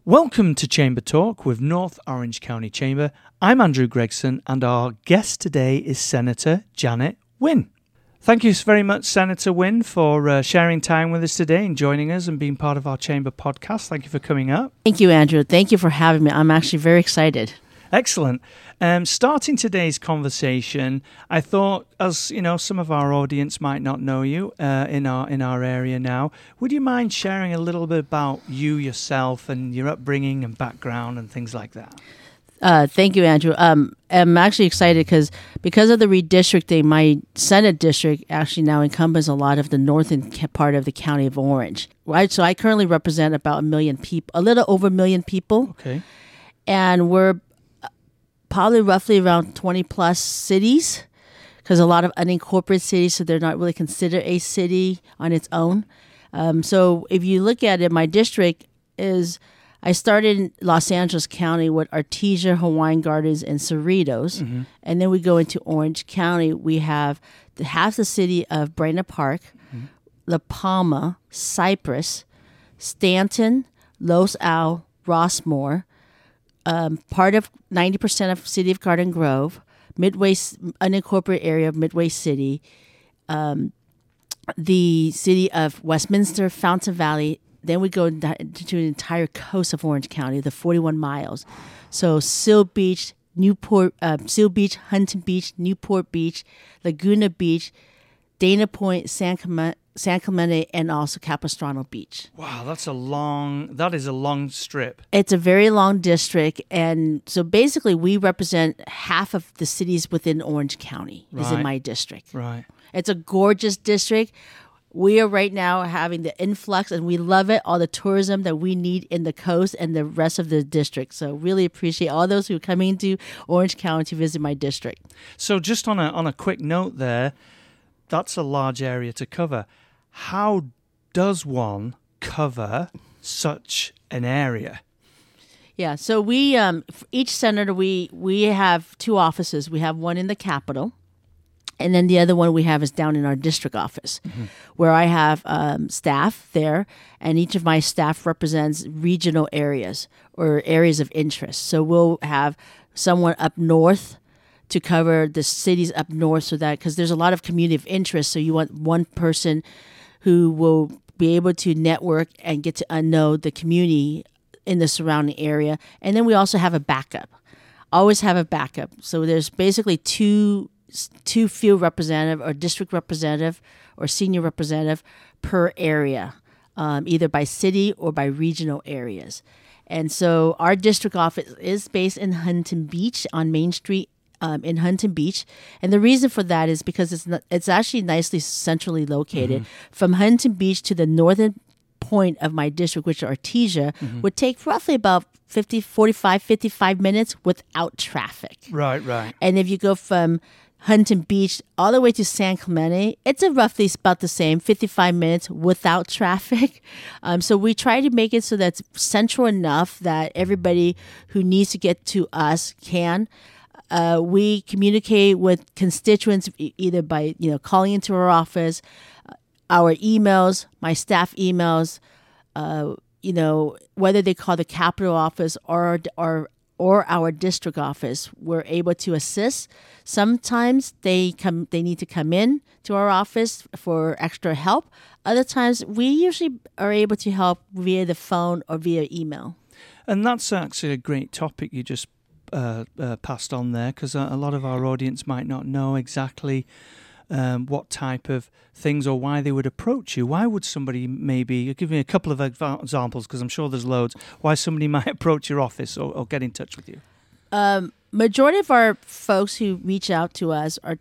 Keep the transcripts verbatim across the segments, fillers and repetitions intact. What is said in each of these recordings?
Welcome to Chamber Talk with North Orange County Chamber. I'm Andrew Gregson, and our guest today is Senator Janet Wynne. Thank you very much, Senator Wynne, for uh, sharing time with us today and joining us and being part of our Chamber podcast. Thank you for coming up. Thank you, Andrew. Thank you for having me. I'm actually very excited. Excellent. Um, starting today's conversation, I thought, as you know, some of our audience might not know you uh, in our in our area now. Would you mind sharing a little bit about you yourself and your upbringing and background and things like that? Uh, thank you, Andrew. Um, I'm actually excited because because of the redistricting, my Senate district actually now encompasses a lot of the northern part of the county of Orange. Right, so I currently represent about a million people, a little over a million people. Okay, and we're probably roughly around twenty plus cities, because a lot of unincorporated cities, so they're not really considered a city on its own. Um, so if you look at it, my district is, I started in Los Angeles County with Artesia, Hawaiian Gardens, and Cerritos. Mm-hmm. And then we go into Orange County. We have the, half the city of Buena Park, mm-hmm. La Palma, Cypress, Stanton, Los Al, Rossmore, Um, part of ninety percent of city of Garden Grove, Midway, unincorporated area of Midway City, um, the city of Westminster, Fountain Valley. Then we go to the entire coast of Orange County, the forty-one miles. So Seal Beach, Newport, uh, Seal Beach, Huntington Beach, Newport Beach, Laguna Beach, Dana Point, San Clemente, San Clemente, and also Capistrano Beach. Wow, that's a long, that is a long strip. It's a very long district. And so basically we represent half of the cities within Orange County Right. is in my district. Right. It's a gorgeous district. We are right now having the influx, and we love it, all the tourism that we need in the coast and the rest of the district. So really appreciate all those who are coming to Orange County to visit my district. So just on a on a quick note there, that's a large area to cover. How does one cover such an area? Yeah, so we, um, for each senator, we we have two offices. We have one in the Capitol, and then the other one we have is down in our district office, mm-hmm. where I have um, staff there, and each of my staff represents regional areas or areas of interest. So we'll have someone up north to cover the cities up north, so that, because there's a lot of community of interest, so you want one person who will be able to network and get to know the community in the surrounding area. And then we also have a backup. Always have a backup. So there's basically two two field representative or district representative or senior representative per area, um, either by city or by regional areas. And so our district office is based in Huntington Beach on Main Street, Um, in Huntington Beach. And the reason for that is because it's not, it's actually nicely centrally located. Mm-hmm. From Huntington Beach to the northern point of my district, which is Artesia, mm-hmm. would take roughly about fifty, forty-five, fifty-five minutes without traffic. Right, right. And if you go from Huntington Beach all the way to San Clemente, it's a roughly about the same, fifty-five minutes without traffic. Um, so we try to make it so that's central enough that everybody who needs to get to us can. Uh, we communicate with constituents either by, you know, calling into our office, uh, our emails, my staff emails, uh, you know, whether they call the Capitol office or, or, or our district office, we're able to assist. Sometimes they come, they need to come in to our office for extra help. Other times we usually are able to help via the phone or via email. And that's actually a great topic you just Uh, uh, passed on there, because a, a lot of our audience might not know exactly um, what type of things or why they would approach you. Why would somebody maybe, give me a couple of examples, because I'm sure there's loads, why somebody might approach your office or, or get in touch with you? Um, majority of our folks who reach out to us are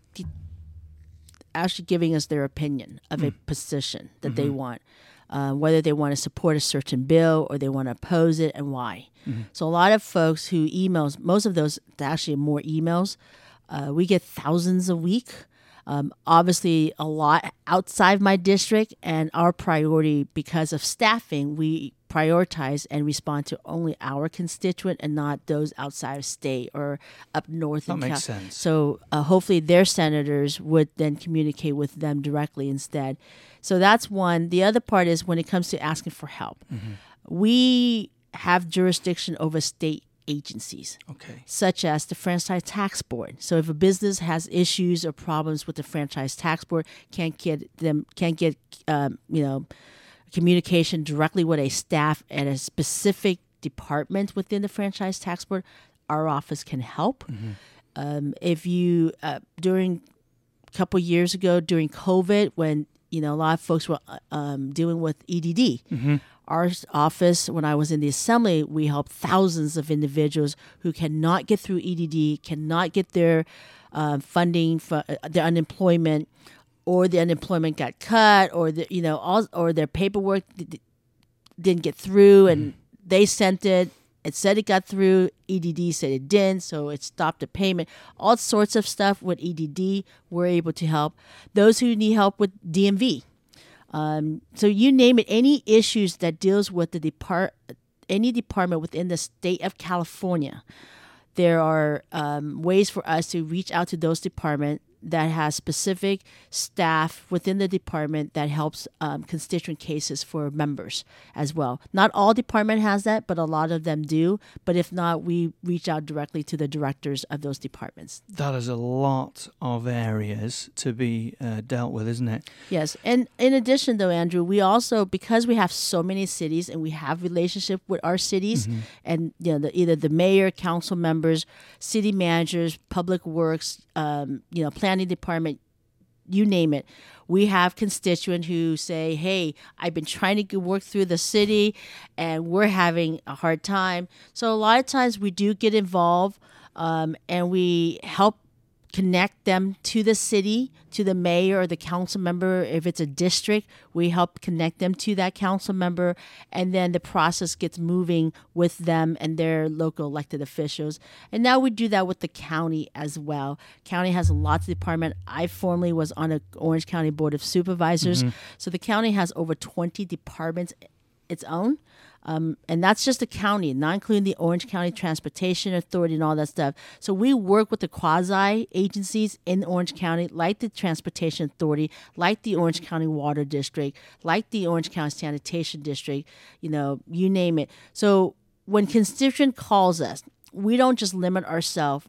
actually giving us their opinion of mm. a position that mm-hmm. they want. Uh, whether they want to support a certain bill or they want to oppose it, and why. Mm-hmm. So a lot of folks who emails, most of those, actually more emails, uh, we get thousands a week. Um, obviously, a lot outside my district, and our priority, because of staffing, we prioritize and respond to only our constituent and not those outside of state or up north. That in makes Cal- sense. So uh, hopefully their senators would then communicate with them directly instead. So that's one. The other part is when it comes to asking for help. Mm-hmm. We have jurisdiction over state agencies, Okay. such as the Franchise Tax Board. So if a business has issues or problems with the Franchise Tax Board, can't get them, can't get, um, you know, communication directly with a staff at a specific department within the Franchise Tax Board, our office can help. Mm-hmm. Um, if you uh, during a couple years ago during COVID, when you know a lot of folks were um, dealing with E D D. Mm-hmm. Our office, when I was in the assembly, we helped thousands of individuals who cannot get through E D D, cannot get their uh, funding for uh, their unemployment, or the unemployment got cut, or the, you know, all, or their paperwork d- d- didn't get through, and they sent it. It said it got through. E D D said it didn't, so it stopped the payment. All sorts of stuff with E D D, we're able to help. Those who need help with D M V. Um, so you name it, any issues that deals with the depart, any department within the state of California, there are um, ways for us to reach out to those departments that has specific staff within the department that helps um, constituent cases for members as well. Not all department has that, but a lot of them do. But if not, we reach out directly to the directors of those departments. That is a lot of areas to be uh, dealt with, isn't it? Yes. And in addition, though, Andrew, we also, because we have so many cities and we have relationship with our cities, mm-hmm. and you know, the, either the mayor, council members, city managers, public works, um, you know, planning department, you name it. We have constituents who say, hey, I've been trying to work through the city and we're having a hard time. So a lot of times we do get involved um, and we help connect them to the city, to the mayor or the council member. If it's a district, we help connect them to that council member, and then the process gets moving with them and their local elected officials. And now we do that with the county as well. County has lots of departments. I formerly was on a Orange County Board of Supervisors. Mm-hmm. So the county has over twenty departments its own. Um, and that's just the county, not including the Orange County Transportation Authority and all that stuff. So we work with the quasi agencies in Orange County, like the Transportation Authority, like the Orange County Water District, like the Orange County Sanitation District, you know, you name it. So when constituent calls us, we don't just limit ourselves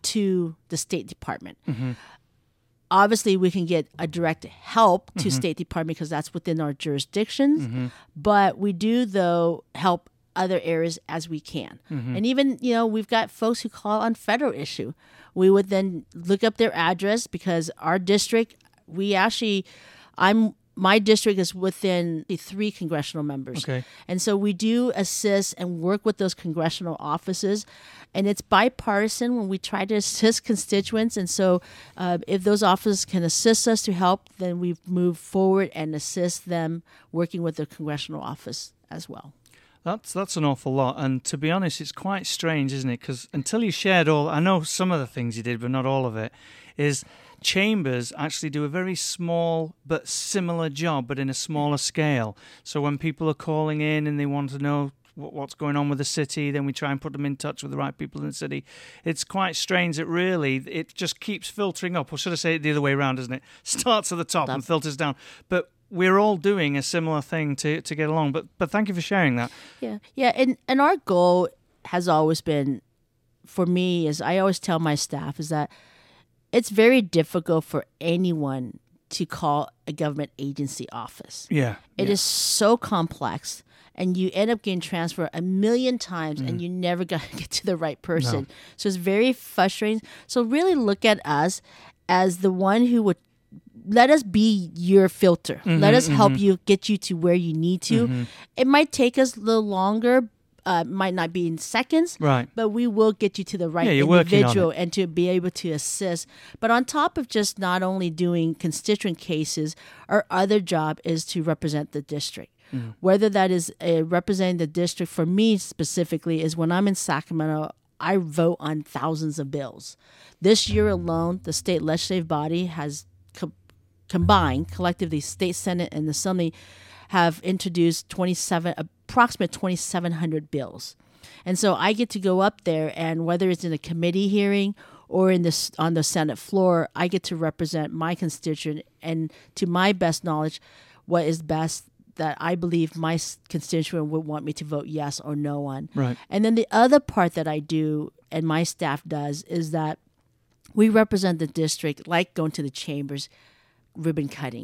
to the State Department. Mm-hmm. Obviously, we can get a direct help to mm-hmm. State Department because that's within our jurisdictions. Mm-hmm. But we do, though, help other areas as we can. Mm-hmm. And even, you know, we've got folks who call on federal issue. We would then look up their address because our district, we actually, I'm my district is within the three congressional members. Okay. And so we do assist and work with those congressional offices. And it's bipartisan when we try to assist constituents. And so uh, if those offices can assist us to help, then we move forward and assist them working with the congressional office as well. That's that's an awful lot. And to be honest, it's quite strange, isn't it? Because until you shared all, I know some of the things you did, but not all of it, is chambers actually do a very small but similar job, but in a smaller scale. So when people are calling in and they want to know what's going on with the city, then we try and put them in touch with the right people in the city. It's quite strange that really it just keeps filtering up, or should I say it the other way around, isn't it? Starts at the top That's- and filters down. But we're all doing a similar thing to, to get along. But but thank you for sharing that. Yeah, yeah, and, and our goal has always been, for me, is I always tell my staff, is that it's very difficult for anyone to call a government agency office. Yeah. It yeah. is so complex, and you end up getting transferred a million times, mm. and you never got to get to the right person. No. So it's very frustrating. So really look at us as the one who would let us be your filter. Mm-hmm, let us help mm-hmm. you get you to where you need to. Mm-hmm. It might take us a little longer, uh, might not be in seconds, right? But we will get you to the right yeah, individual and to be able to assist. But on top of just not only doing constituent cases, our other job is to represent the district. Mm. Whether that is uh, representing the district, for me specifically, is when I'm in Sacramento, I vote on thousands of bills. This year alone, the state legislative body has co- combined, collectively, state senate and the assembly have introduced twenty-seven, approximately twenty-seven hundred bills. And so I get to go up there, and whether it's in a committee hearing or in this on the Senate floor, I get to represent my constituent and, to my best knowledge, what is best that I believe my s- constituent would want me to vote yes or no on. Right. And then the other part that I do and my staff does is that we represent the district, like going to the chambers, ribbon cutting,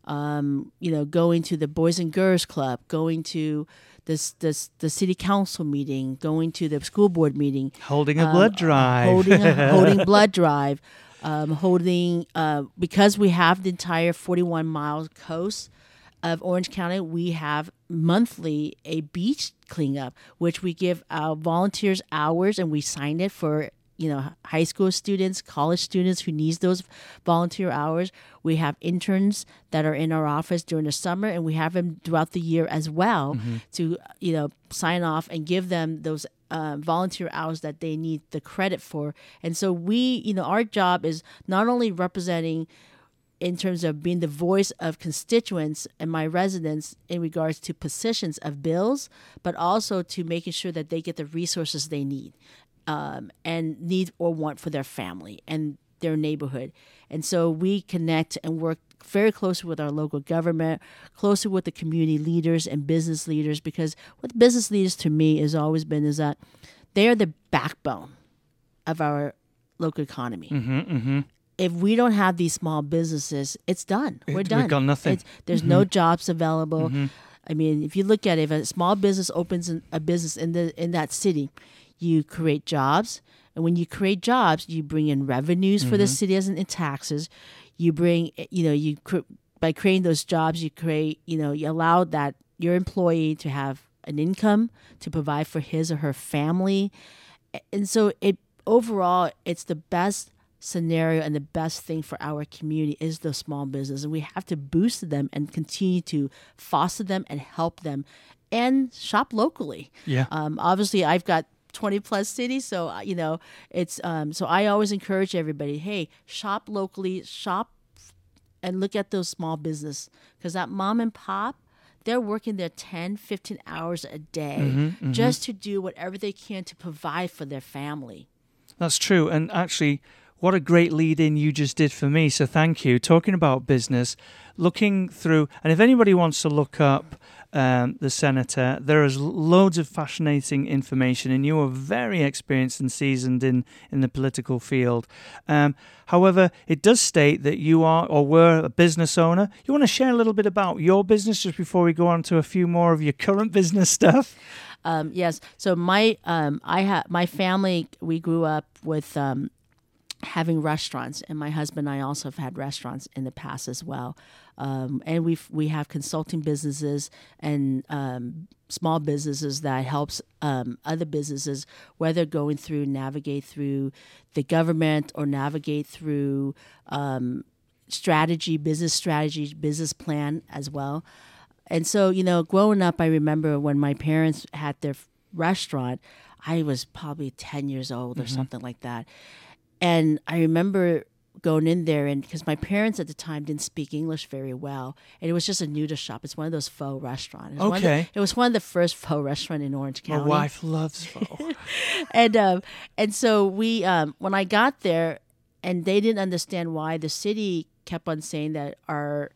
um, you know, going to the Boys and Girls Club, going to this, this the city council meeting, going to the school board meeting, Holding a um, blood drive. holding a, holding blood drive, um, holding uh, because we have the entire forty-one mile coast of Orange County. We have monthly a beach cleanup, which we give our volunteers hours, and we sign it for you know high school students, college students who needs those volunteer hours. We have interns that are in our office during the summer, and we have them throughout the year as well mm-hmm. to you know sign off and give them those uh, volunteer hours that they need the credit for. And so we, you know, our job is not only representing in terms of being the voice of constituents and my residents in regards to positions of bills, but also to making sure that they get the resources they need um, and need or want for their family and their neighborhood. And so we connect and work very closely with our local government, closely with the community leaders and business leaders, because what business leaders to me has always been is that they are the backbone of our local economy. Mm-hmm, mm-hmm. If we don't have these small businesses, it's done. We're We've done. got nothing. It's, there's mm-hmm. no jobs available. Mm-hmm. I mean, if you look at it, if a small business opens an, a business in the in that city, you create jobs. And when you create jobs, you bring in revenues mm-hmm. for the city as in taxes. You bring, you know, you by creating those jobs, you create, you know, you allow that your employee to have an income to provide for his or her family. And so it overall, it's the best scenario and the best thing for our community is the small business, and we have to boost them and continue to foster them and help them and shop locally. Yeah. Um, obviously, I've got twenty plus cities, so you know it's um, so I always encourage everybody, hey, shop locally, shop and look at those small business, because that mom and pop, they're working their ten, fifteen hours a day mm-hmm, mm-hmm. just to do whatever they can to provide for their family. That's true. And actually, what a great lead-in you just did for me, so thank you. Talking about business, looking through, and if anybody wants to look up um, the senator, there is loads of fascinating information, and you are very experienced and seasoned in, in the political field. Um, however, it does state that you are or were a business owner. You want to share a little bit about your business just before we go on to a few more of your current business stuff? Um, yes. So my um, I ha- my family, we grew up with um, having restaurants, and my husband and I also have had restaurants in the past as well. Um, and we we have consulting businesses and um, small businesses that helps um, other businesses, whether going through navigate through the government or navigate through um, strategy, business strategy, business plan as well. And so, you know, growing up, I remember when my parents had their restaurant, I was probably ten years old or mm-hmm. something like that. And I remember going in there, and because my parents at the time didn't speak English very well, and it was just a noodle shop. It's one of those faux restaurants. It was okay. One of the, it was one of the first faux restaurants in Orange County. My wife loves faux. and um, and so we, um, when I got there, and they didn't understand why the city kept on saying that our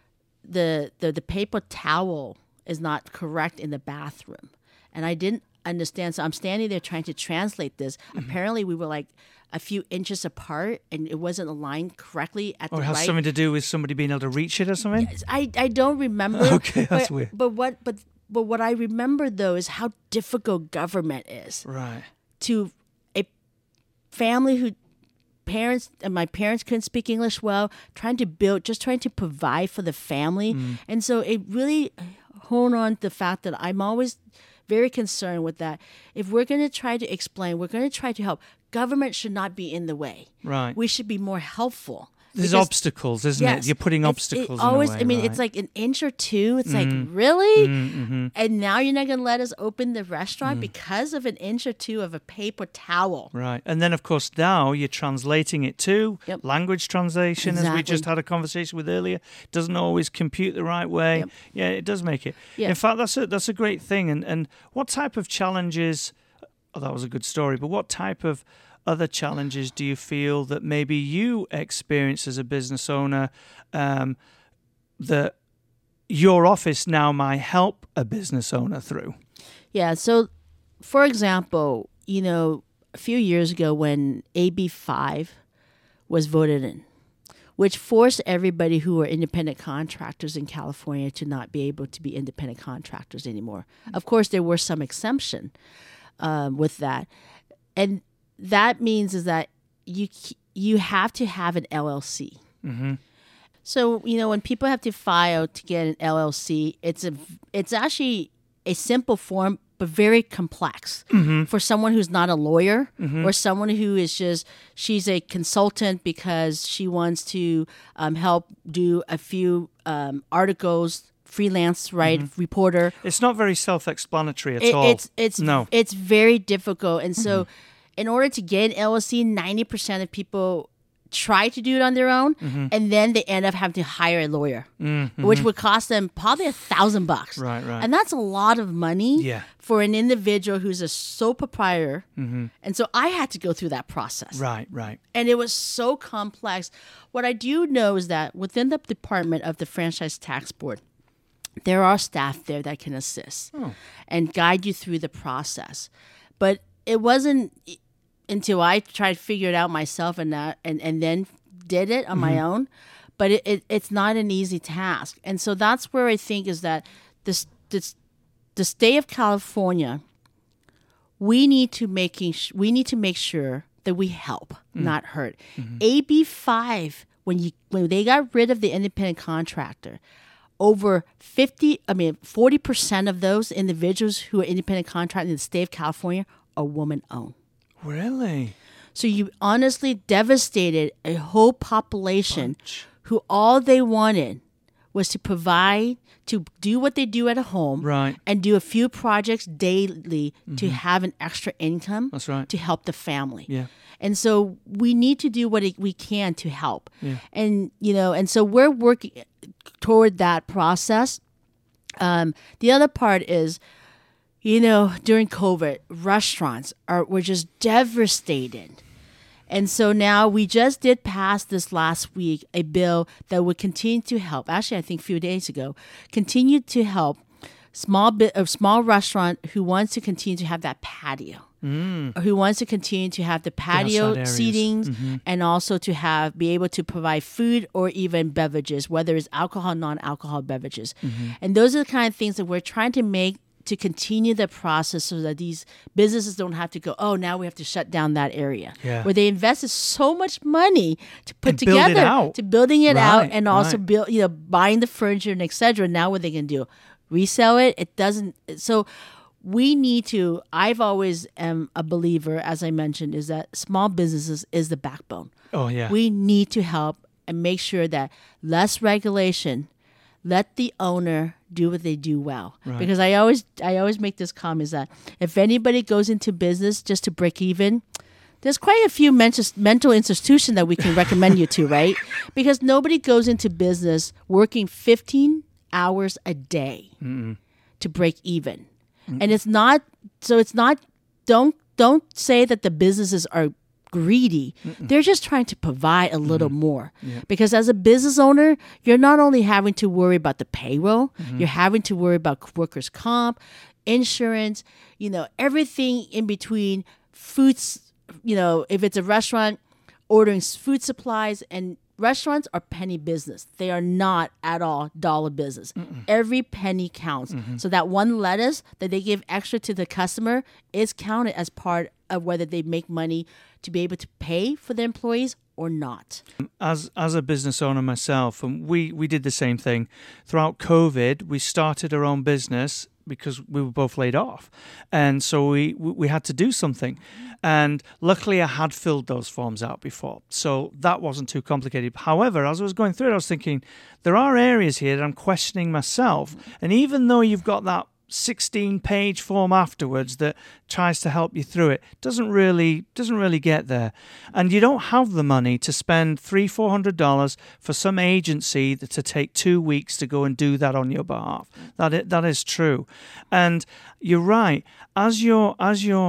the the the paper towel is not correct in the bathroom, and I didn't understand. So I'm standing there trying to translate this. Mm-hmm. Apparently, we were like a few inches apart, and it wasn't aligned correctly at or the it has right. something to do with somebody being able to reach it or something. Yes, I I don't remember. Okay, that's but, weird. But what but but what I remember though is how difficult government is. Right. To a family who. Parents and my parents couldn't speak English well, trying to build, just trying to provide for the family. Mm. And so it really honed on the fact that I'm always very concerned with that. If we're going to try to explain, we're going to try to help. Government should not be in the way. Right. We should be more helpful. There's because, obstacles, isn't yes, it? You're putting it's, obstacles it always, in a way, I mean, right? it's like an inch or two. It's mm. like, really? Mm-hmm. And now you're not going to let us open the restaurant mm. because of an inch or two of a paper towel. Right. And then, of course, now you're translating it to yep. language translation, exactly. as we just had a conversation with earlier. It doesn't always compute the right way. Yep. Yeah, it does make it. Yeah. In fact, that's a, that's a great thing. And, and what type of challenges, oh, that was a good story, but what type of other challenges do you feel that maybe you experience as a business owner um, that your office now might help a business owner through. Yeah. So, for example, you know, a few years ago when A B five was voted in, which forced everybody who were independent contractors in California to not be able to be independent contractors anymore. Of course, there were some exemption um, with that. And that means is that you you have to have an L L C. Mm-hmm. So, you know, when people have to file to get an L L C, it's a it's actually a simple form, but very complex mm-hmm. for someone who's not a lawyer mm-hmm. or someone who is just, she's a consultant because she wants to um, help do a few um, articles, freelance, right, mm-hmm. reporter. It's not very self-explanatory at it, all. It's, it's, no. it's very difficult. And so mm-hmm. in order to get an L L C, ninety percent of people try to do it on their own, mm-hmm. and then they end up having to hire a lawyer, mm-hmm. which would cost them probably a thousand bucks. Right, right. And that's a lot of money yeah. for an individual who's a sole proprietor. Mm-hmm. And so I had to go through that process. Right, right. And it was so complex. What I do know is that within the department of the Franchise Tax Board, there are staff there that can assist oh. and guide you through the process. But it wasn't until I tried to figure it out myself and that, and, and then did it on mm-hmm. my own. But it, it, it's not an easy task. And so that's where I think is that this, this, the state of California, we need to making sh- we need to make sure that we help, mm. not hurt. Mm-hmm. A B five, when you when they got rid of the independent contractor, over fifty, I mean forty percent of those individuals who are independent contractors in the state of California are woman-owned. Really? So you honestly devastated a whole population Bunch. who all they wanted was to provide, to do what they do at a home, right. and do a few projects daily mm-hmm. to have an extra income. That's right. To help the family. Yeah. And so we need to do what we can to help. Yeah. And, you know, and so we're working toward that process. Um, the other part is, you know, during COVID, restaurants are were just devastated. And so now we just did pass this last week a bill that would continue to help. Actually, I think a few days ago, continue to help small bit of small restaurant who wants to continue to have that patio, mm. or who wants to continue to have the patio the seatings, mm-hmm. and also to have be able to provide food or even beverages, whether it's alcohol, non-alcohol beverages. Mm-hmm. And those are the kind of things that we're trying to make to continue the process so that these businesses don't have to go, oh, now we have to shut down that area. Yeah. Where they invested so much money to put and build together, it out. to building it right, out, and also right. build, you know, buying the furniture and et cetera. Now what they can do, resell it. It doesn't. So we need to. I've always am a believer, as I mentioned, is that small businesses is the backbone. Oh yeah. We need to help and make sure that less regulation. Let the owner do what they do well. Right. Because I always I always make this comment is that if anybody goes into business just to break even, there's quite a few mental, mental institutions that we can recommend you to, right? Because nobody goes into business working fifteen hours a day Mm-mm. to break even. Mm-mm. And it's not, so it's not, don't don't say that the businesses are greedy. Mm-mm. They're just trying to provide a little mm-hmm. more. Yeah. Because as a business owner, you're not only having to worry about the payroll, mm-hmm. you're having to worry about workers' comp, insurance, you know, everything in between, foods, you know, if it's a restaurant, ordering food supplies, and restaurants are penny business. They are not at all dollar business. Mm-mm. Every penny counts. Mm-hmm. So that one lettuce that they give extra to the customer is counted as part of whether they make money to be able to pay for their employees or not. As as a business owner myself, and we, we did the same thing. Throughout COVID, we started our own business because we were both laid off. And so we, we had to do something. And luckily I had filled those forms out before. So that wasn't too complicated. However, as I was going through it, I was thinking, there are areas here that I'm questioning myself. And even though you've got that sixteen-page form afterwards that tries to help you through it, doesn't really doesn't really get there, and you don't have the money to spend three four hundred dollars for some agency that to take two weeks to go and do that on your behalf. That is, that is true, and you're right. As you're as you're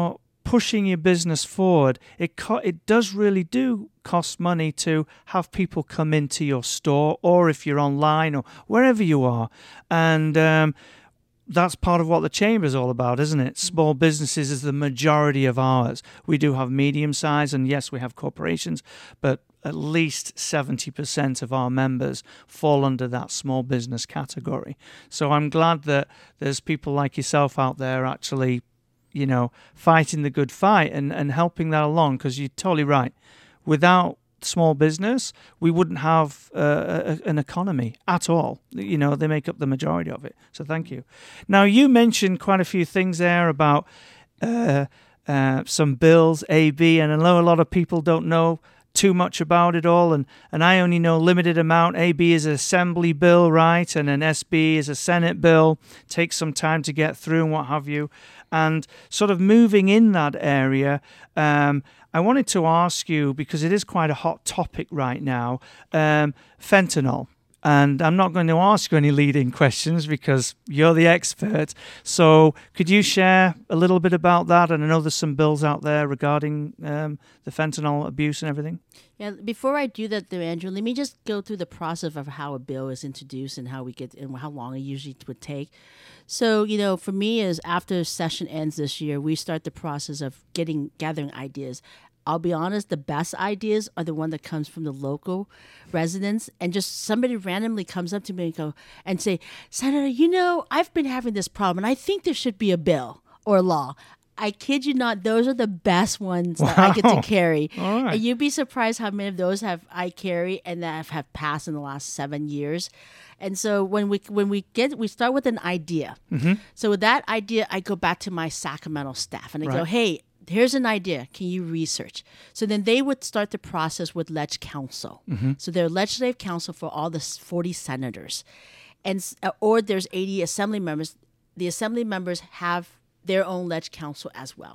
pushing your business forward, it co- it does really do cost money to have people come into your store, or if you're online or wherever you are. And um, that's part of what the Chamber is all about, isn't it? Small businesses is the majority of ours. We do have medium size, and yes, we have corporations, but at least seventy percent of our members fall under that small business category. So I'm glad that there's people like yourself out there actually, you know, fighting the good fight and, and helping that along, because you're totally right. Without small business, we wouldn't have uh, a, an economy at all. You know, they make up the majority of it. So thank you. Now, you mentioned quite a few things there about uh, uh, some bills, A B, and I know a lot of people don't know too much about it all, and, and I only know limited amount. A B is an assembly bill, right? And an S B is a Senate bill. Takes some time to get through and what have you. And sort of moving in that area, um, I wanted to ask you, because it is quite a hot topic right now, um, fentanyl. And I'm not going to ask you any leading questions because you're the expert. So could you share a little bit about that? And I know there's some bills out there regarding um, the fentanyl abuse and everything. Yeah, before I do that, though, Andrew, let me just go through the process of how a bill is introduced and how we get and how long it usually would take. So, you know, for me, is after session ends this year, we start the process of getting gathering ideas. I'll be honest, the best ideas are the one that comes from the local residents, and just somebody randomly comes up to me and go and say, Senator, you know, I've been having this problem and I think there should be a bill or a law. I kid you not, those are the best ones that Wow. I get to carry. All right. And you'd be surprised how many of those have I carry and that have, have passed in the last seven years. And so when we when we get we start with an idea. Mm-hmm. So with that idea, I go back to my Sacramento staff and I Right. go, hey, here's an idea. Can you research? So then they would start the process with Leg Council. Mm-hmm. So they're legislative council for all the forty senators, and s- uh, or there's eighty assembly members. The assembly members have their own Leg Council as well.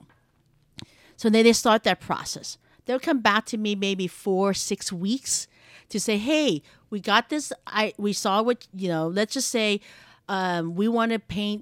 So then they start that process. They'll come back to me maybe four, six weeks to say, hey, we got this. I we saw what, you know, let's just say um, we want to paint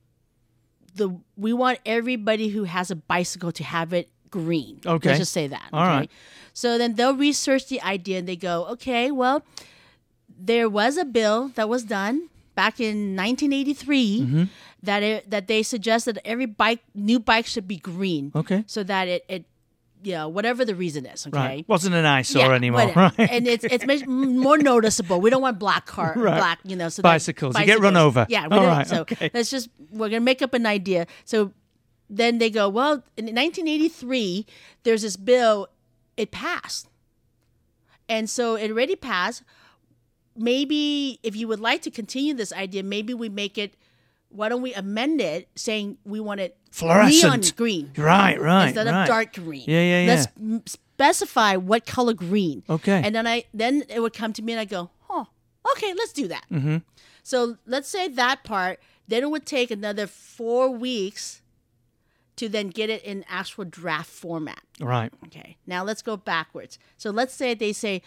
the, we want everybody who has a bicycle to have it green. Okay. Let's just say that. All okay? right. So then they'll research the idea and they go, okay, well, there was a bill that was done back in nineteen eighty-three Mm-hmm. that it, that they suggested every bike, new bike should be green. Okay. So that it, it you know, whatever the reason is, okay? Right. Wasn't an eyesore Yeah, anymore, whatever. right? And it's it's much more noticeable. We don't want black car, Right. black, you know. So that- Bicycles. You get run over. Yeah. We All don't- right, So okay. let's just we're gonna make up an idea. So then they go, well, in nineteen eighty-three, there's this bill. It passed, and so it already passed. Maybe if you would like to continue this idea, maybe we make it. Why don't we amend it, saying we want it Fluorescent. neon green, Right, right, instead right. of dark green. Yeah, yeah, yeah. Let's m- specify what color green. Okay. And then I then it would come to me and I go, oh, okay, let's do that. Mm-hmm. So let's say that part. Then it would take another four weeks to then get it in actual draft format. Right. Okay. Now let's go backwards. So let's say they say,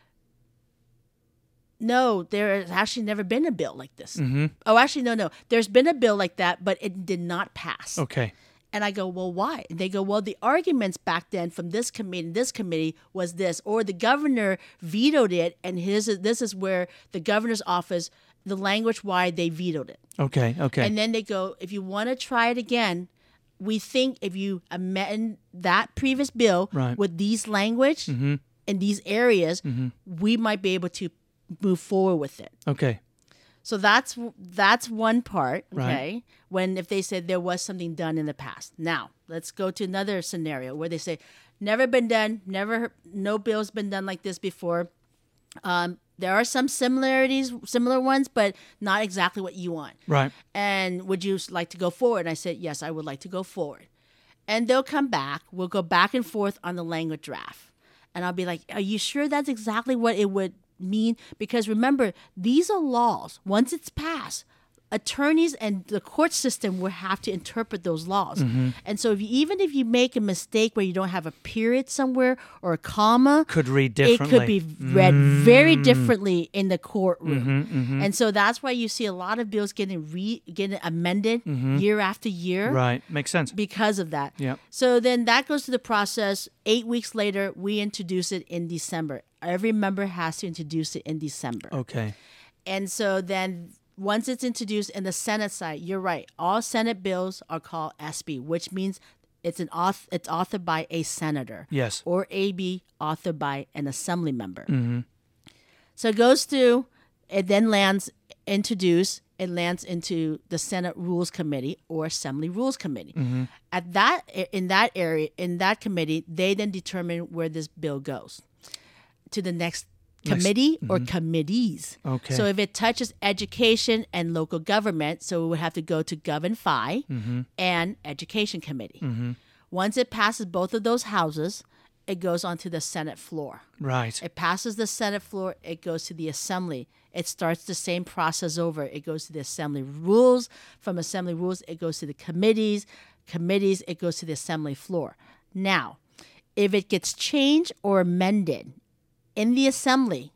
no, there has actually never been a bill like this. Mm-hmm. Oh, actually, no, no. There's been a bill like that, but it did not pass. Okay. And I go, well, why? And they go, well, the arguments back then from this committee, this committee was this, or the governor vetoed it, and his this is where the governor's office, the language why they vetoed it. Okay. Okay. And then they go, if you want to try it again, we think if you amend that previous bill Right. with these language mm-hmm. in these areas, Mm-hmm. we might be able to move forward with it. Okay. So that's that's one part, Right. okay? When if they said there was something done in the past. Now, let's go to another scenario where they say never been done, never no bill's been done like this before. Um, there are some similarities, similar ones, but not exactly what you want. Right. And would you like to go forward? And I said, yes, I would like to go forward. And they'll come back. We'll go back and forth on the language draft. And I'll be like, are you sure that's exactly what it would mean? Because remember, these are laws. Once it's passed, attorneys and the court system will have to interpret those laws. Mm-hmm. And so if you, even if you make a mistake where you don't have a period somewhere or a comma, Could read it differently. could be read very differently in the courtroom. Mm-hmm, mm-hmm. And so that's why you see a lot of bills getting re getting amended year after year. Right. Makes sense. Because of that. Yep. So then that goes through the process. Eight weeks later, we introduce it in December. Every member has to introduce it in December. Okay. And so then once it's introduced in the Senate side, you're right. All Senate bills are called S B, which means it's an auth- it's authored by a senator. Yes. Or A B, authored by an assembly member. Mm-hmm. So it goes through, it then lands introduced, it lands into the Senate Rules Committee or Assembly Rules Committee. Mm-hmm. At that in that area, in that committee, they then determine where this bill goes to the next committee or committees. Okay. So if it touches education and local government, so it would have to go to Gov-and-Fi and Education Committee. Once it passes both of those houses, it goes onto the Senate floor. Right. It passes the Senate floor, it goes to the Assembly. It starts the same process over. It goes to the Assembly Rules. From Assembly Rules, it goes to the committees. Committees, it goes to the Assembly floor. Now, if it gets changed or amended in the Assembly,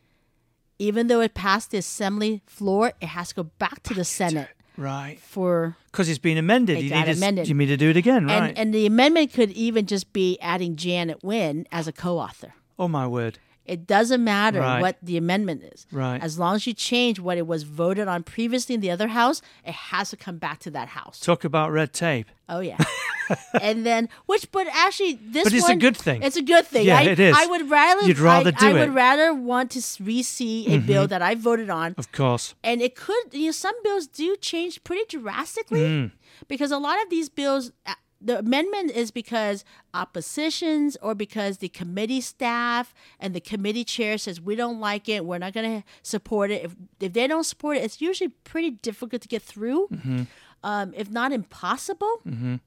even though it passed the Assembly floor, it has to go back to the Senate Right. for... Because it's been amended. It you got need amended. To, you need to do it again, right? And, and the amendment could even just be adding Janet Wynn as a co-author. oh, my word. It doesn't matter Right. what the amendment is. Right. As long as you change what it was voted on previously in the other house, it has to come back to that house. Talk about red tape. Oh, yeah. And then, which, but actually, this But it's a one, good thing. It's a good thing. Yeah, I, it is. I would rather, You'd rather I, do I it. would rather want to s- re-see a bill that I voted on. Of course. And it could, you know, some bills do change pretty drastically Mm. because a lot of these bills, uh, the amendment is because oppositions or because the committee staff and the committee chair says, we don't like it, we're not going to support it. If, if they don't support it, it's usually pretty difficult to get through, Mm-hmm. um, if not impossible.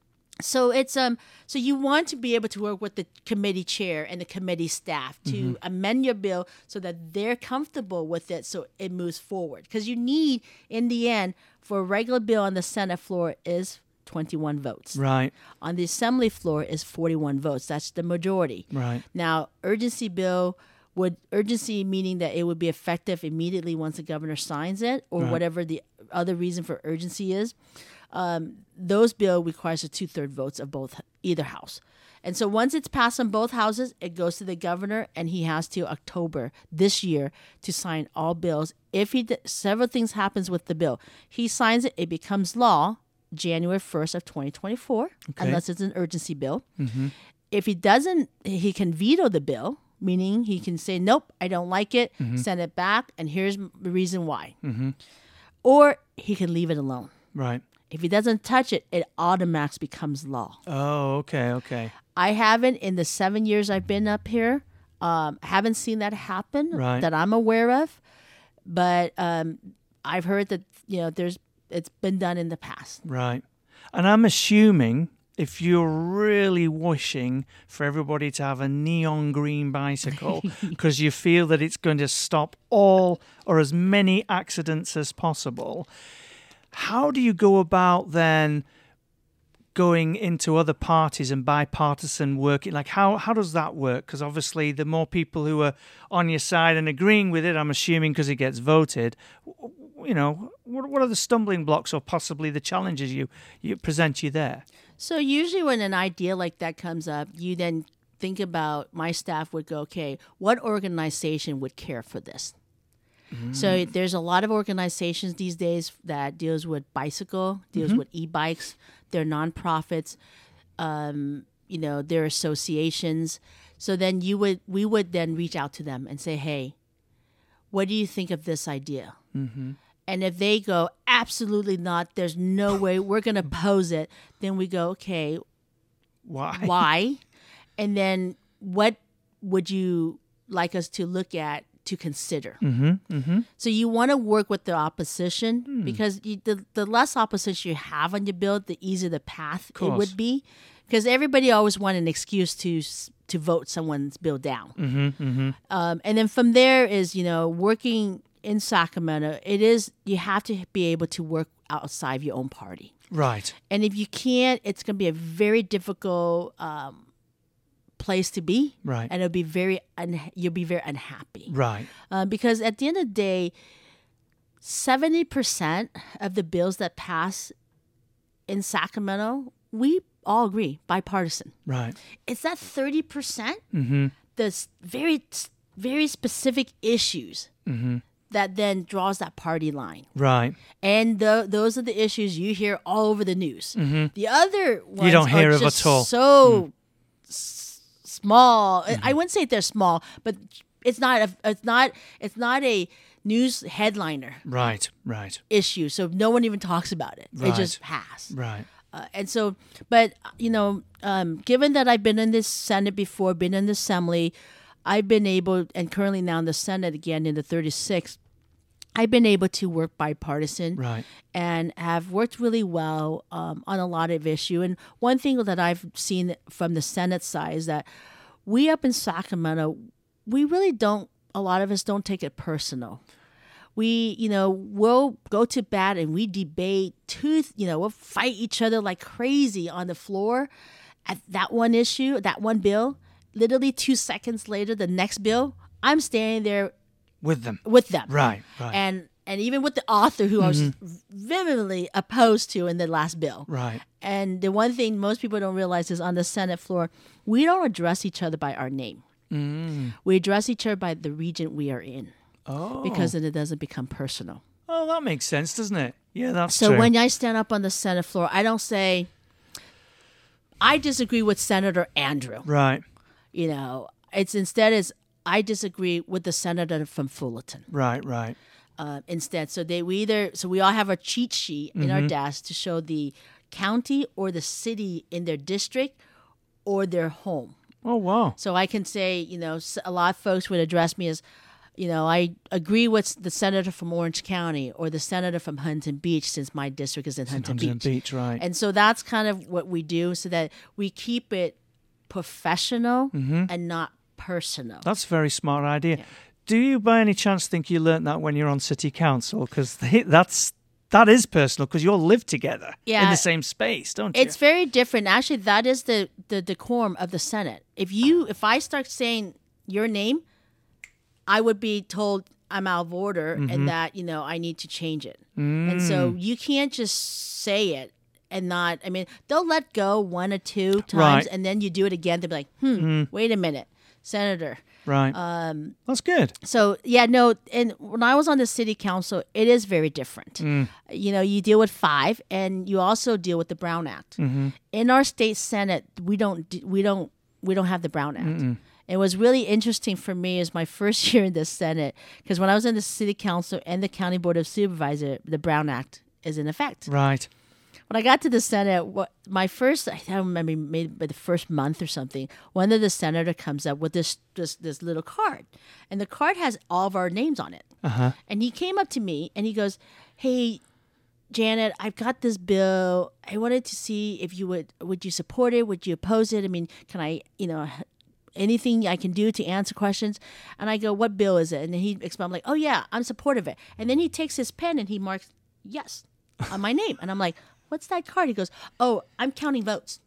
So it's um so you want to be able to work with the committee chair and the committee staff to Mm-hmm. amend your bill so that they're comfortable with it so it moves forward. Because you need, in the end, for a regular bill on the Senate floor is twenty-one votes. Right. On the Assembly floor is forty-one votes. That's the majority. Right. Now, urgency bill would urgency meaning that it would be effective immediately once the governor signs it or Right. whatever the other reason for urgency is. Um, those bill requires a two-third votes of both either house. And so once it's passed on both houses, it goes to the governor, and he has to October this year to sign all bills. If he d- several things happens with the bill, he signs it, it becomes law January first of twenty twenty-four, Okay. unless it's an urgency bill. If he doesn't, he can veto the bill, meaning he can say, nope, I don't like it, send it back, and here's m- the reason why. Or he can leave it alone. Right. If he doesn't touch it, it automatically becomes law. Oh, okay, okay. I haven't, in the seven years I've been up here, um, haven't seen that happen Right. that I'm aware of. But um, I've heard that, you know, there's it's been done in the past. Right. And I'm assuming if you're really wishing for everybody to have a neon green bicycle because you feel that it's going to stop all or as many accidents as possible, how do you go about then going into other parties and bipartisan working? Like, how, how does that work? Because obviously the more people who are on your side and agreeing with it, I'm assuming because it gets voted, w- you know, what, what are the stumbling blocks or possibly the challenges you, you present you there? So usually when an idea like that comes up, you then think about, my staff would go, okay, what organization would care for this? So there's a lot of organizations these days that deals with bicycle, deals with e-bikes. They're nonprofits, um, you know, they're associations. So then you would, we would then reach out to them and say, hey, what do you think of this idea? Mm-hmm. And if they go, absolutely not, there's no way we're going to oppose it, then we go, okay, Why? why? And then what would you like us to look at to consider? Mm-hmm. Mm-hmm. So you want to work with the opposition because you, the, the less opposition you have on your bill, the easier the path it course. would be. Because everybody always want an excuse to s- to vote someone's bill down. Mm-hmm. Mm-hmm. Um, and then from there is, you know, working in Sacramento, it is you have to be able to work outside your own party. Right. And if you can't, it's going to be a very difficult um, place to be. Right. And it'll be very un- you'll be very unhappy. Right. Uh, because at the end of the day, seventy percent of the bills that pass in Sacramento, we all agree, bipartisan. Right. It's that thirty percent, Mm-hmm. the very, very specific issues Mm-hmm. that then draws that party line. Right. And the, those are the issues you hear all over the news. Mm-hmm. The other ones You don't hear are of just at all. so Mm. s- small. Mm-hmm. I wouldn't say they're small, but it's not a, it's not it's not a news headliner Right. Right. issue. So no one even talks about it. Right. It just passed. Right. Uh, and so, but, you know, um, given that I've been in this Senate before, been in the Assembly, I've been able, and currently now in the Senate again in the thirty-sixth, I've been able to work bipartisan Right. and have worked really well um, on a lot of issue. And one thing that I've seen from the Senate side is that we up in Sacramento, we really don't, a lot of us don't take it personal. We, you know, we'll go to bat and we debate tooth, you know, we'll fight each other like crazy on the floor at that one issue, that one bill. Literally two seconds later, the next bill, I'm standing there With them. with them. Right. Right. And and even with the author who I was vehemently opposed to in the last bill. right. And the one thing most people don't realize is on the Senate floor, we don't address each other by our name. Mm. We address each other by the region we are in. Oh. Because then it doesn't become personal. Oh, that makes sense, doesn't it? Yeah, that's So true. when I stand up on the Senate floor, I don't say, I disagree with Senator Andrew. Right. You know, it's instead is I disagree with the senator from Fullerton. Right. Right. Uh, instead, so they we either so we all have a cheat sheet in our desk to show the county or the city in their district or their home. Oh, wow. So I can say, you know, s- a lot of folks would address me as, you know, I agree with the senator from Orange County or the senator from Huntington Beach, since my district is in Huntington, Huntington Beach. Beach, right. And so that's kind of what we do, so that we keep it professional and not personal. That's a very smart idea. Do you, by any chance, think you learnt that when you're on city council? Because that's that is personal, because you all live together in Yeah. the same space, don't you? It's very different. Actually, that is the, the decorum of the Senate. If you, if I start saying your name, I would be told I'm out of order and that, you know, I need to change it. And so you can't just say it and not, I mean, they'll let go one or two times Right. and then you do it again. They'll be like, hmm, wait a minute, Senator. right. Um, that's good. So yeah, no. And when I was on the city council, it is very different. You know, you deal with five, and you also deal with the Brown Act. In our state senate, we don't do- we don't we don't have the Brown Act. It was really interesting for me as my first year in the Senate, because when I was in the city council and the county board of supervisor, the Brown Act is in effect. Right. When I got to the Senate, what my first, I don't remember, maybe the first month or something, one of the senator comes up with this this this little card, and the card has all of our names on it. Uh-huh. And he came up to me and he goes, "Hey, Janet, I've got this bill. I wanted to see if you would would you support it? Would you oppose it? I mean, can I, you know, anything I can do to answer questions?" And I go, "What bill is it?" And then he explained, I'm like, "Oh yeah, I'm supportive of it." And then he takes his pen and he marks yes on my name, and I'm like, "What's that card?" He goes, "Oh, I'm counting votes."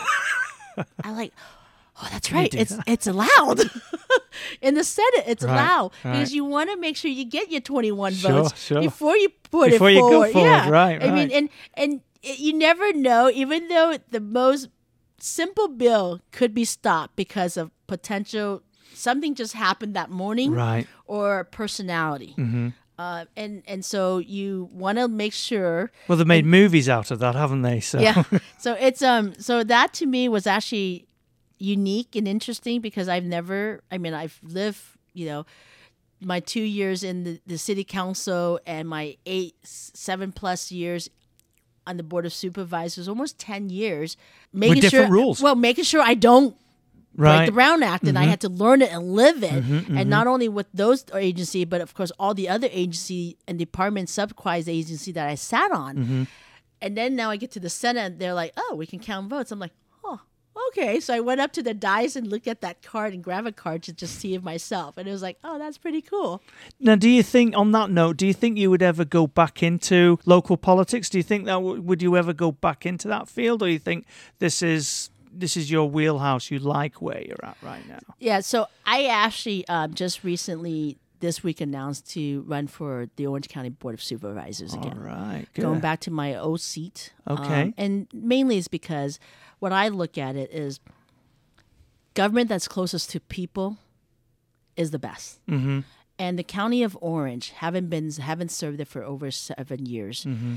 I'm like, "Oh, that's right. do It's that? it's allowed in the Senate. It's Right, allowed right. because you want to make sure you get your twenty-one Sure, votes sure. before you put Before it you go forward. forward, yeah, right, I mean, right. and and it, you never know. Even though the most simple bill could be stopped because of potential something just happened that morning, Right. or personality. Uh, and and so you want to make sure. Well, they've made movies out of that, haven't they? So Yeah. So it's um. So that to me was actually unique and interesting, because I've never. I mean, I've lived. You know, my two years in the, the city council and my eight, seven plus years on the board of supervisors, almost ten years, making different sure. rules. Well, making sure I don't break right. the Brown Act, and I had to learn it and live it, and not only with those agency, but of course all the other agency and department subquise agency that I sat on. And then now I get to the Senate, and they're like, "Oh, we can count votes." I'm like, "Oh, okay. So I went up to the dice and looked at that card and grabbed a card to just see it myself. And it was like, oh, that's pretty cool. Now, do you think, on that note, do you think you would ever go back into local politics? Do you think that w- would you ever go back into that field, or you think this is this is your wheelhouse? You like where you're at right now? Yeah. So I actually um, just recently this week announced to run for the Orange County Board of Supervisors again. All right. Good. Going back to my old seat. Okay. Um, and mainly is because what I look at it is government that's closest to people is the best. Mm-hmm. And the County of Orange, haven't been haven't served there for over seven years. Mm-hmm.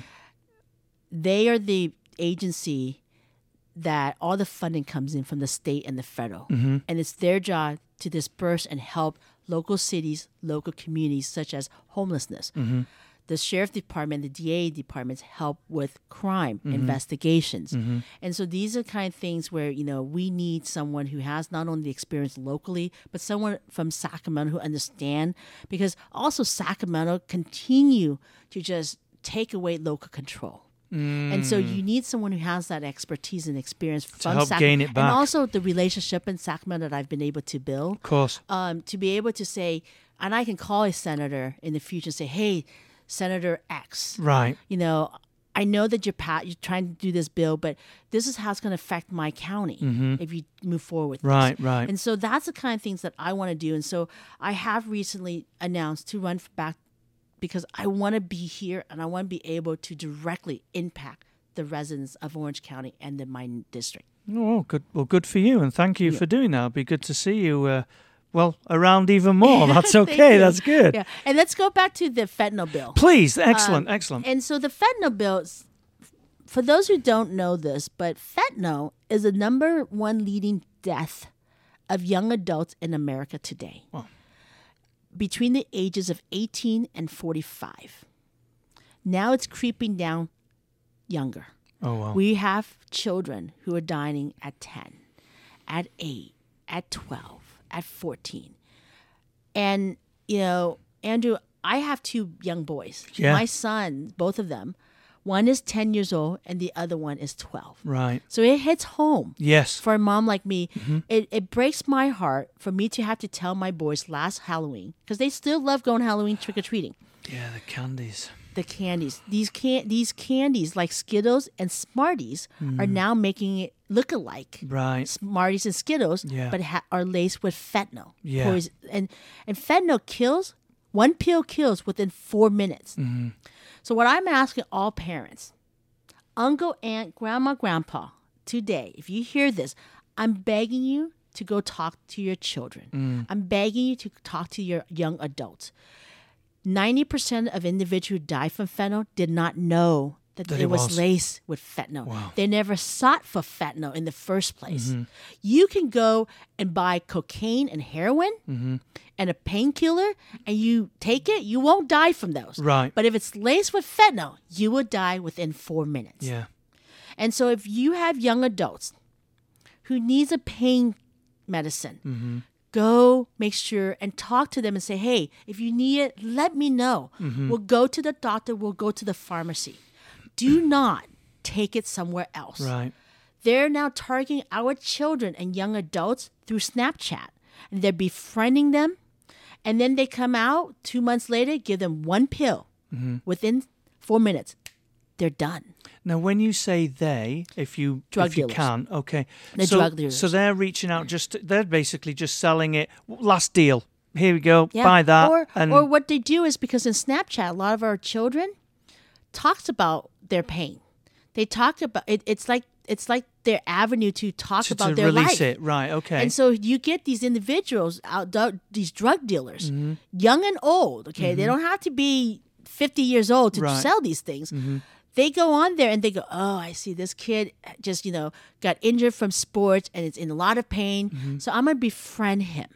They are the agency that all the funding comes in from the state and the federal. Mm-hmm. And it's their job to disperse and help local cities, local communities, such as homelessness. Mm-hmm. The sheriff department, the D A departments help with crime Mm-hmm. investigations. Mm-hmm. And so these are kind of things where, you know, we need someone who has not only the experience locally, but someone from Sacramento who understand, because also Sacramento continue to just take away local control. Mm. And so you need someone who has that expertise and experience from help Sac- gain it back. And also the relationship in Sacramento that I've been able to build. Of course. Um, to be able to say, and I can call a senator in the future and say, hey, Senator X, Right. you know, I know that you're pa- you're trying to do this bill, but this is how it's going to affect my county if you move forward with Right, this. right. And so that's the kind of things that I want to do. And so I have recently announced to run for back because I want to be here and I want to be able to directly impact the residents of Orange County and the my district. Oh, good. Well, good for you, and thank you yeah. for doing that. It'll be good to see you, uh, well, around even more. That's okay. That's good. Yeah. And let's go back to the fentanyl bill. Please. Excellent, um, excellent. And so the fentanyl bill, for those who don't know this, but fentanyl is the number one leading death of young adults in America today. Wow. Between the ages of eighteen and forty-five. Now it's creeping down younger. Oh, wow. We have children who are dying at ten, at eight, at twelve, at fourteen. And, you know, Andrew, I have two young boys. Yeah. My son, both of them, one is ten years old and the other one is twelve. Right. So it hits home. Yes. For a mom like me, mm-hmm. it, it breaks my heart for me to have to tell my boys last Halloween, because they still love going Halloween trick-or-treating. Yeah, the candies. The candies. These can these candies like Skittles and Smarties mm. are now making it look alike. Right. Smarties and Skittles, yeah. but ha- are laced with fentanyl. Yeah. Poison. And, and fentanyl kills, one pill kills within four minutes. Mm-hmm. So what I'm asking all parents, uncle, aunt, grandma, grandpa, today, if you hear this, I'm begging you to go talk to your children. Mm. I'm begging you to talk to your young adults. ninety percent of individuals who die from fentanyl did not know that, that it, it was, was laced with fentanyl. Wow. They never sought for fentanyl in the first place. Mm-hmm. You can go and buy cocaine and heroin mm-hmm. and a painkiller, and you take it, you won't die from those. Right. But if it's laced with fentanyl, you will die within four minutes. Yeah. And so if you have young adults who needs a pain medicine, mm-hmm. go make sure and talk to them and say, hey, if you need it, let me know. Mm-hmm. We'll go to the doctor. We'll go to the pharmacy. Do not take it somewhere else. Right. They're now targeting our children and young adults through Snapchat. And they're befriending them. And then they come out two months later, give them one pill. Mm-hmm. Within four minutes, they're done. Now, when you say they, if you drug if you dealers. can, okay, the so, drug dealers. So they're reaching out. Just they're basically just selling it. Last deal. Here we go. Yeah. Buy that. Or, and or what they do is, because in Snapchat, a lot of our children talks about their pain. They talk about it. It's like it's like their avenue to talk to, about to their release life. it. Right. Okay. And so you get these individuals out, these drug dealers, mm-hmm. young and old. Okay, mm-hmm. they don't have to be fifty years old to right. sell these things. Mm-hmm. They go on there and they go, oh, I see this kid just, you know, got injured from sports and it's in a lot of pain. Mm-hmm. So I'm going to befriend him.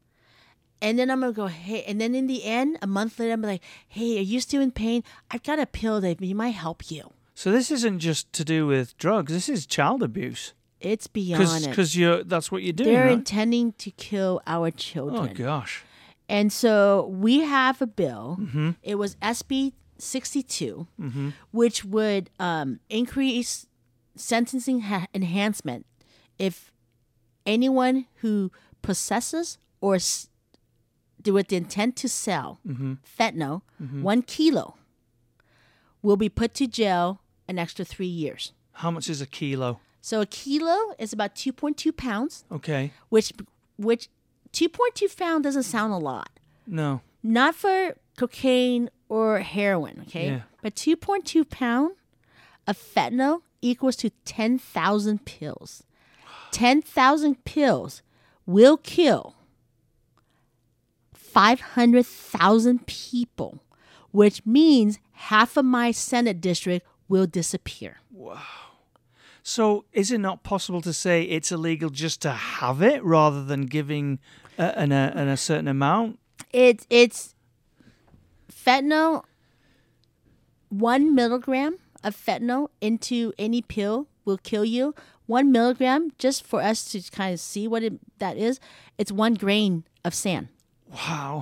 And then I'm going to go, hey, and then in the end, a month later, I'm like, hey, are you still in pain? I've got a pill that might help you. So this isn't just to do with drugs. This is child abuse. It's beyond Cause, it. Because you're that's what you're doing, They're right? intending to kill our children. Oh, gosh. And so we have a bill. Mm-hmm. It was S B sixty-two, mm-hmm. which would um, increase sentencing ha- enhancement if anyone who possesses or s- with the intent to sell Mm-hmm. fentanyl, Mm-hmm. one kilo, will be put to jail an extra three years. How much is a kilo? So a kilo is about two point two pounds, Okay. which which two point two pound doesn't sound a lot. No. Not for cocaine or heroin, okay? Yeah. But two point two pound of fentanyl equals to ten thousand pills. ten thousand pills will kill five hundred thousand people, which means half of my Senate district will disappear. So is it not possible to say it's illegal just to have it rather than giving a, an, a, an, a certain amount? It, it's fentanyl, one milligram of fentanyl into any pill will kill you. One milligram, just for us to kind of see what it, that is, it's one grain of sand. Wow.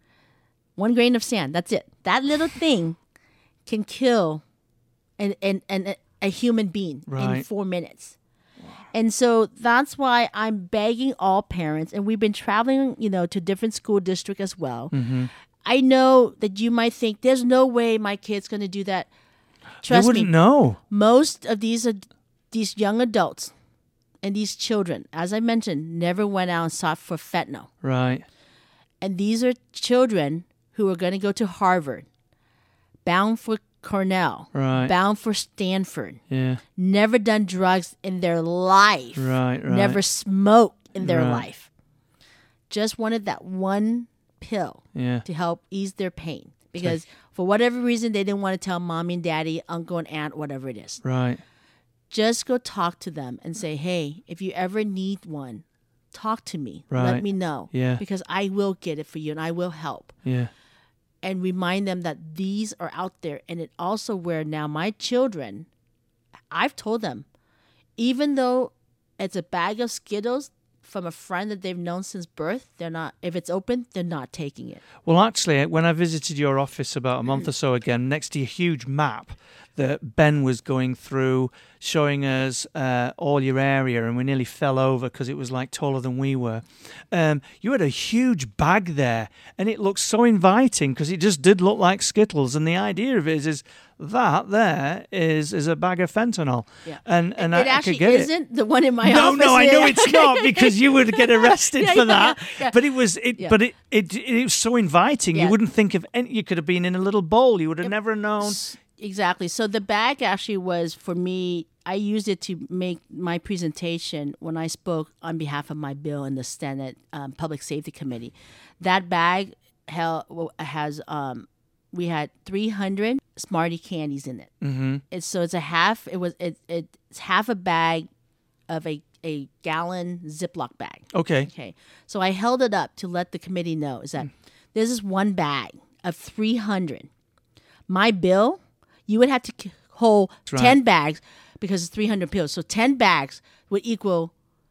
One grain of sand. That's it. That little thing can kill an, an, an, a human being in Right. four minutes. And so that's why I'm begging all parents, and we've been traveling, you know, to different school districts as well. Mm-hmm. I know that you might think there's no way my kid's going to do that. They Trust me, wouldn't know. most of these ad- these young adults and these children, as I mentioned, never went out and sought for fentanyl. Right. And these are children who are going to go to Harvard, bound for Cornell, Right. bound for Stanford, Yeah. never done drugs in their life, Right, right. never smoked in their Right. life. Just wanted that one pill Yeah. to help ease their pain. Because for whatever reason, they didn't want to tell mommy and daddy, uncle and aunt, whatever it is. Right. Just go talk to them and say, hey, if you ever need one, talk to me. Let Right. me know. Yeah. Because I will get it for you and I will help. Yeah. And remind them that these are out there. And it also where now my children, I've told them, even though it's a bag of Skittles from a friend that they've known since birth, they're not, if it's open, they're not taking it. Well, actually, when I visited your office about a month or so ago, next to a huge map that Ben was going through, showing us uh, all your area, and we nearly fell over because it was like taller than we were. Um, you had a huge bag there, and it looked so inviting because it just did look like Skittles. And the idea of it is, is that there is is a bag of fentanyl, Yeah. and and it I, I actually could get it. isn't the one in my No, office. no, I know Yeah. it's not because you would get arrested Yeah, for yeah, that. yeah, yeah. But it was, it, Yeah. but it, it, it was so inviting. Yeah. You wouldn't think of any. You could have been in a little bowl. You would have never known. Exactly. So the bag actually was for me. I used it to make my presentation when I spoke on behalf of my bill in the Senate um, Public Safety Committee. That bag held, has um, we had three hundred Smartie candies in it. Mm-hmm. It's so it's a half. It was it, it's half a bag of a a gallon Ziploc bag. Okay. Okay. So I held it up to let the committee know is that this is one bag of three hundred. My bill, you would have to k- hold right. ten bags because it's three hundred pills. So ten bags would equal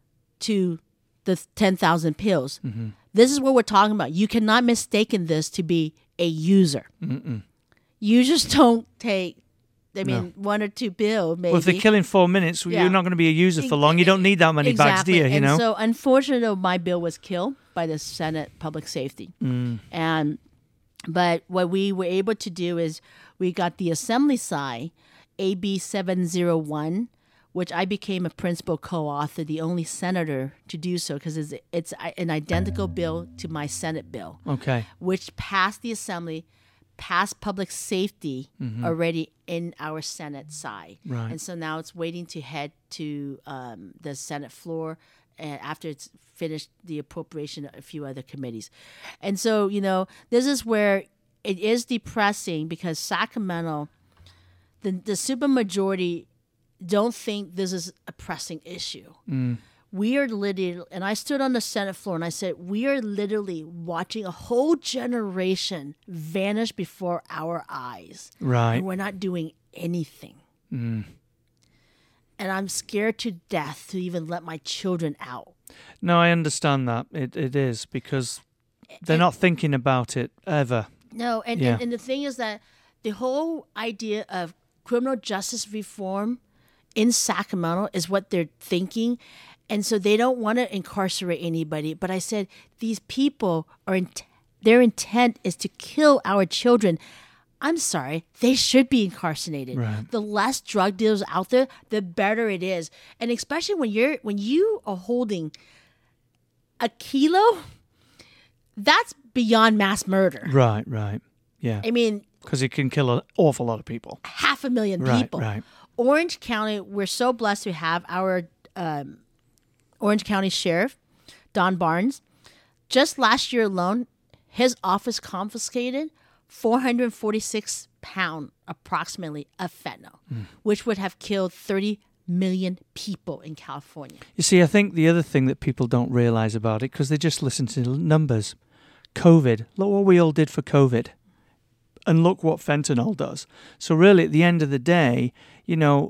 to the ten thousand pills. Mm-hmm. This is what we're talking about. You cannot mistaken this to be a user. Mm-mm. Users don't take, I mean, one or two pills maybe. Well, if they're killing four minutes, well, Yeah. you're not going to be a user for long. You don't need that many bags, do you? You and know. so unfortunately, my bill was killed by the Senate Public Safety. Mm. And but what we were able to do is we got the Assembly side, A B seven oh one, which I became a principal co-author, the only senator to do so because it's, it's an identical bill to my Senate bill, Okay. which passed the Assembly, passed public safety already in our Senate side. Right. And so now it's waiting to head to um, the Senate floor and after it's finished the appropriation of a few other committees. And so, you know, this is where it is depressing because Sacramento, the, the supermajority don't think this is a pressing issue. Mm. We are literally, and I stood on the Senate floor and I said, we are literally watching a whole generation vanish before our eyes. Right. And we're not doing anything. Mm. And I'm scared to death to even let my children out. No, I understand that. It it is because they're And- not thinking about it ever. No, and, Yeah. and, and the thing is that the whole idea of criminal justice reform in Sacramento is what they're thinking. And so they don't want to incarcerate anybody. But I said, these people are in, their intent is to kill our children. I'm sorry, they should be incarcerated. Right. The less drug dealers out there, the better it is. And especially when you're when you are holding a kilo, that's beyond mass murder. Right, right. Yeah. I mean, because it can kill an awful lot of people. Half a million Right, people. right. Orange County, we're so blessed to have our um, Orange County Sheriff, Don Barnes. Just last year alone, his office confiscated four hundred forty-six pounds approximately of fentanyl, mm. which would have killed thirty million people in California. You see, I think the other thing that people don't realize about it, because they just listen to numbers, COVID, look what we all did for COVID. And look what fentanyl does. So really, at the end of the day, you know,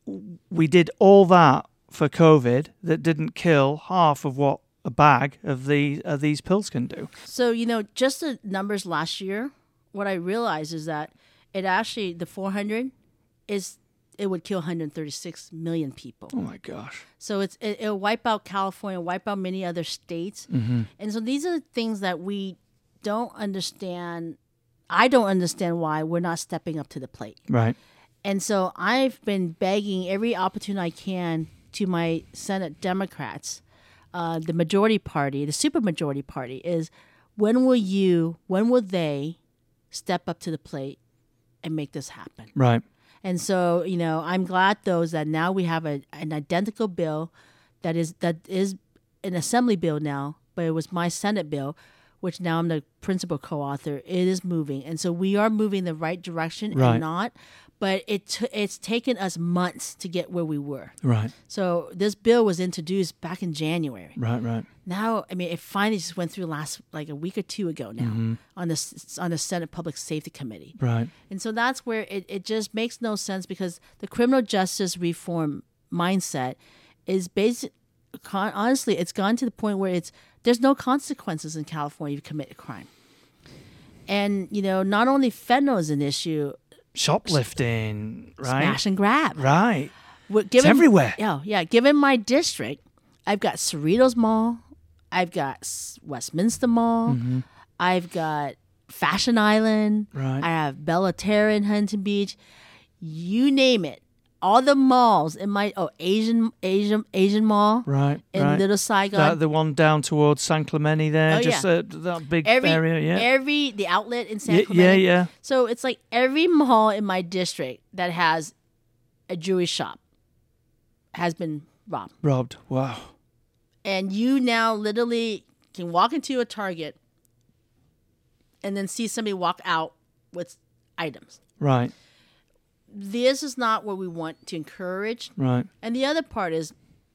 we did all that for COVID that didn't kill half of what a bag of the of these pills can do. So, you know, just the numbers last year, what I realized is that it actually, the four hundred is, it would kill one hundred thirty-six million people. Oh my gosh. So it's it, it'll wipe out California, wipe out many other states. Mm-hmm. And so these are the things that we don't understand. I don't understand why we're not stepping up to the plate. Right. And so I've been begging every opportunity I can to my Senate Democrats, uh, the majority party, the supermajority party, is when will you, when will they step up to the plate and make this happen? Right. And so, you know, I'm glad, though, that now we have a, an identical bill that is that is an assembly bill now, but it was my Senate bill, which now I'm the principal co-author. It is moving. And so we are moving the right direction right. and not, but it t- it's taken us months to get where we were. Right. So this bill was introduced back in January. Right, right. Now, I mean, it finally just went through last, like a week or two ago now mm-hmm. on the, on the Senate Public Safety Committee. Right. And so that's where it, it just makes no sense, because the criminal justice reform mindset is basic. Honestly, it's gone to the point where it's there's no consequences in California if you commit a crime. And, you know, not only fentanyl is an issue. Shoplifting, right? Smash and grab. Right. Given, it's everywhere. Yeah, yeah. Given my district, I've got Cerritos Mall. I've got Westminster Mall. Mm-hmm. I've got Fashion Island. Right. I have Bella Terra in Huntington Beach. You name it. All the malls in my oh Asian Asian Asian Mall right in right. Little Saigon, that, the one down towards San Clemente there, oh, just yeah. uh, that big every, area, yeah. Every the outlet in San yeah, Clemente, yeah, yeah. So it's like every mall in my district that has a jewelry shop has been robbed. Robbed, wow. And you now literally can walk into a Target and then see somebody walk out with items. Right. This is not what we want to encourage. Right. And the other part is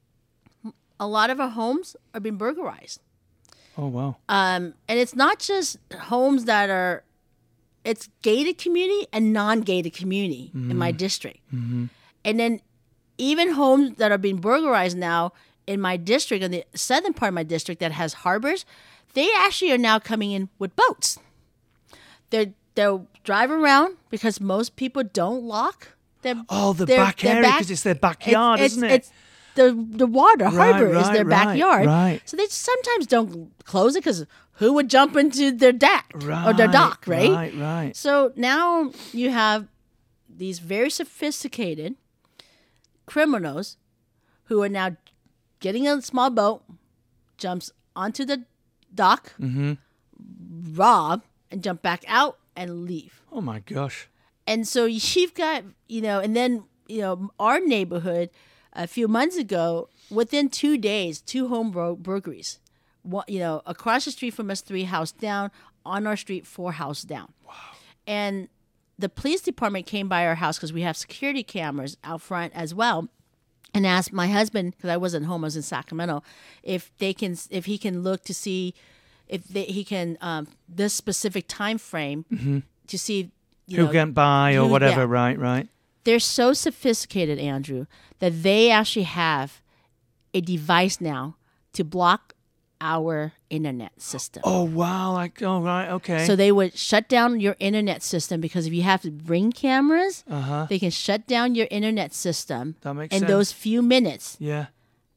a lot of our homes are being burglarized. Oh, wow. Um, and it's not just homes that are, it's gated community and non-gated community mm-hmm. in my district. Mm-hmm. And then even homes that are being burglarized now in my district, in the southern part of my district that has harbors, they actually are now coming in with boats. They're They'll drive around because most people don't lock their oh the their, back their area back. because it's their backyard, it's, isn't it's, it? It's the the water right, harbor right, is their right, backyard, right. So they sometimes don't close it because who would jump into their deck right, or their dock, right? Right, right. So now you have these very sophisticated criminals who are now getting a small boat, jumps onto the dock, mm-hmm. rob, and jump back out and leave. Oh my gosh. And so you've got, you know, and then, you know, our neighborhood a few months ago, within two days, two home bur- burglaries. One, you know, across the street from us, three house down, on our street, four house down. Wow. And the police department came by our house because we have security cameras out front as well, and asked my husband, because I wasn't home, I was in Sacramento, if they can, if he can look to see if they, he can, um, this specific time frame mm-hmm. to see you who know, can buy or who, whatever, yeah. right, right. They're so sophisticated, Andrew, that they actually have a device now to block our internet system. Oh, wow. Like, oh, right, okay. So they would shut down your internet system because if you have Ring cameras, uh-huh. they can shut down your internet system that makes in sense. those few minutes. Yeah.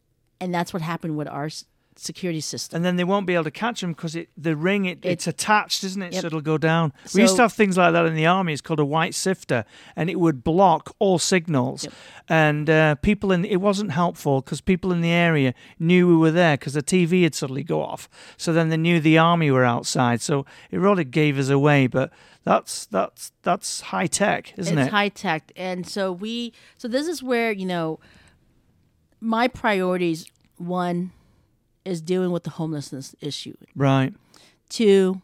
And that's what happened with our s- security system. And then they won't be able to catch them because it, the ring, it, It- it's attached, isn't it? Yep. So it'll go down. we used So- to have things like that in the army. It's called a white sifter, and it would block all signals. Yep. And uh, people in it wasn't helpful because people in the area knew we were there because the T V would suddenly go off. So then they knew the army were outside. So it really gave us away. But that's that's that's high tech, isn't it's it? high tech. And so we, so this is where, you know, my priorities, one, is dealing with the homelessness issue. Right. Two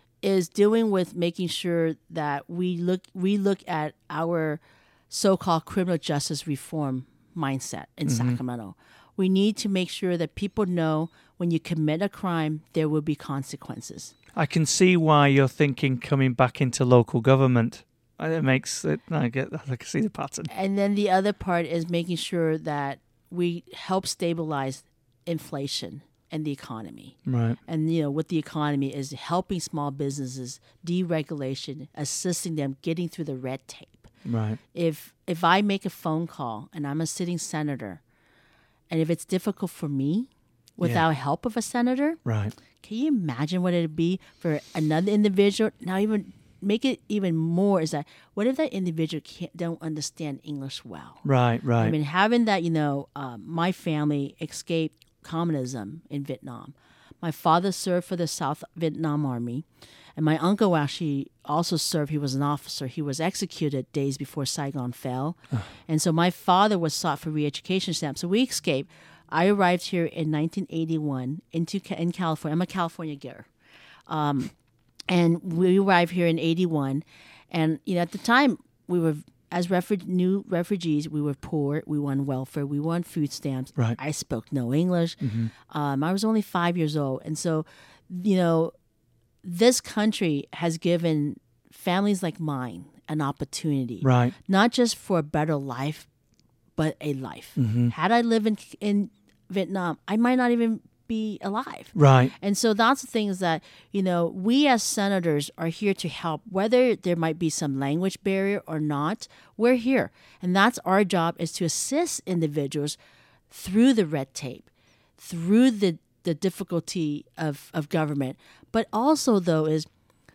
is dealing with making sure that we look we look at our so-called criminal justice reform mindset in Mm-hmm. Sacramento. We need to make sure that people know when you commit a crime, there will be consequences. I can see why you're thinking coming back into local government. It makes it. I get. I can see the pattern. And then the other part is making sure that we help stabilize inflation and the economy. Right. And, you know, with the economy is helping small businesses, deregulation, assisting them getting through the red tape. Right. If if I make a phone call and I'm a sitting senator, and if it's difficult for me without help of a senator, Right. can you imagine what it'd be for another individual? Now, even make it even more is that what if that individual can't don't understand English well? Right. Right. I mean, having that, you know, um, my family escaped communism in Vietnam. My father served for the South Vietnam Army, and my uncle actually also served. He was an officer. He was executed days before Saigon fell. And so my father was sought for re-education stamp. So we escaped. I arrived here in nineteen eighty-one into in California. I'm a California girl. Um, and we arrived here in eighty-one. And, you know, at the time, we were, as refu- new refugees, we were poor. We were on welfare. We were on food stamps. Right. I spoke no English. Um, I was only five years old. And so, you know, this country has given families like mine an opportunity, Right. not just for a better life, but a life. Mm-hmm. Had I lived in, in Vietnam, I might not even be alive. Right. And so that's the thing is that, you know, we as senators are here to help, whether there might be some language barrier or not, we're here. And that's our job, is to assist individuals through the red tape, through the, the difficulty of, of government. But also, though, is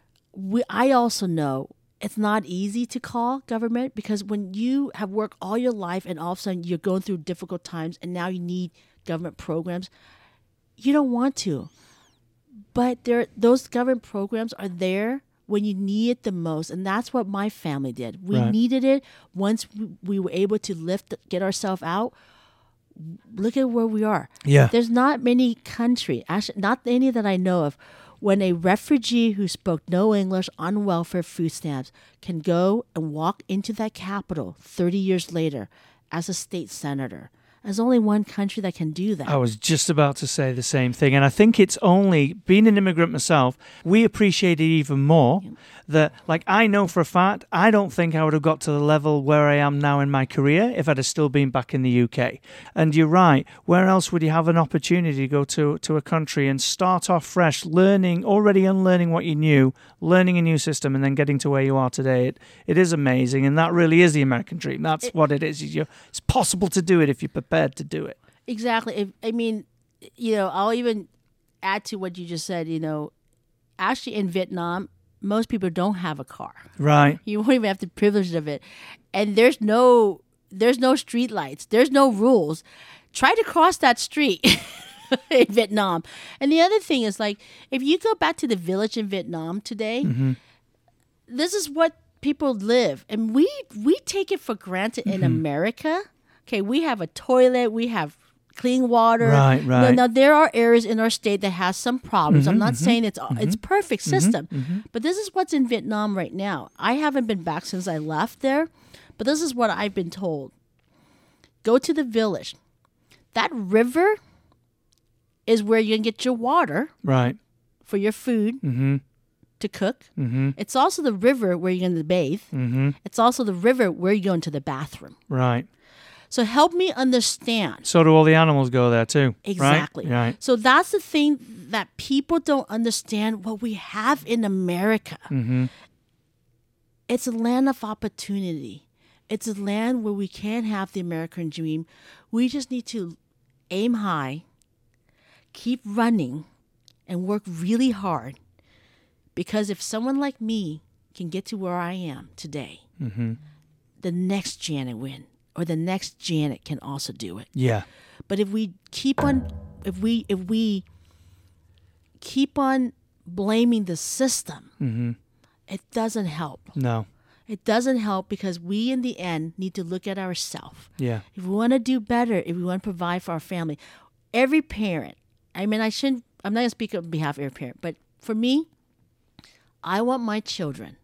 we, I also know it's not easy to call government, because when you have worked all your life and all of a sudden you're going through difficult times and now you need government programs, you don't want to. But there, those government programs are there when you need it the most. And that's what my family did. We Right. needed it. Once we, we were able to lift, get ourselves out, look at where we are. Yeah. There's not many countries, actually not any that I know of, when a refugee who spoke no English on welfare food stamps can go and walk into that capital thirty years later as a state senator. There's only one country that can do that. I was just about to say the same thing. And I think it's only, being an immigrant myself, we appreciate it even more. That, like, I know for a fact, I don't think I would have got to the level where I am now in my career if I'd have still been back in the U K. And you're right. Where else would you have an opportunity to go to, to a country and start off fresh, learning, already unlearning what you knew, learning a new system, and then getting to where you are today? It, it is amazing. And that really is the American dream. That's It- what it is. You, it's possible to do it if you're prepared to do it. Exactly. If, I mean, you know, I'll even add to what you just said. You know, actually in Vietnam, most people don't have a car. Right. You won't even have the privilege of it, and there's no there's no street lights. There's no rules. Try to cross that street in Vietnam. And the other thing is, like, if you go back to the village in Vietnam today, Mm-hmm. this is what people live, and we we take it for granted in Mm-hmm. America. Okay, we have a toilet, we have clean water. Right, Now, right. now there are areas in our state that has some problems. I'm Mm-hmm, not saying it's it's perfect system, but this is what's in Vietnam right now. I haven't been back since I left there, but this is what I've been told. Go to the village. That river is where you can get your water Right. for your food Mm-hmm. to cook. Mm-hmm. It's also the river where you're going to bathe. Mm-hmm. It's also the river where you go into the bathroom. Right. So help me understand. So do all the animals go there too? right? Exactly. Right. So that's the thing that people don't understand what we have in America. Mm-hmm. It's a land of opportunity. It's a land where we can have the American dream. We just need to aim high, keep running, and work really hard. Because if someone like me can get to where I am today, Mm-hmm. the next Janet Wynn or the next Janet can also do it. Yeah. But if we keep on, if we if we keep on blaming the system, Mm-hmm. it doesn't help. No. It doesn't help because we, in the end, need to look at ourselves. Yeah. If we want to do better, if we want to provide for our family, every parent, I mean, I shouldn't, I'm not going to speak on behalf of every parent, but for me, I want my children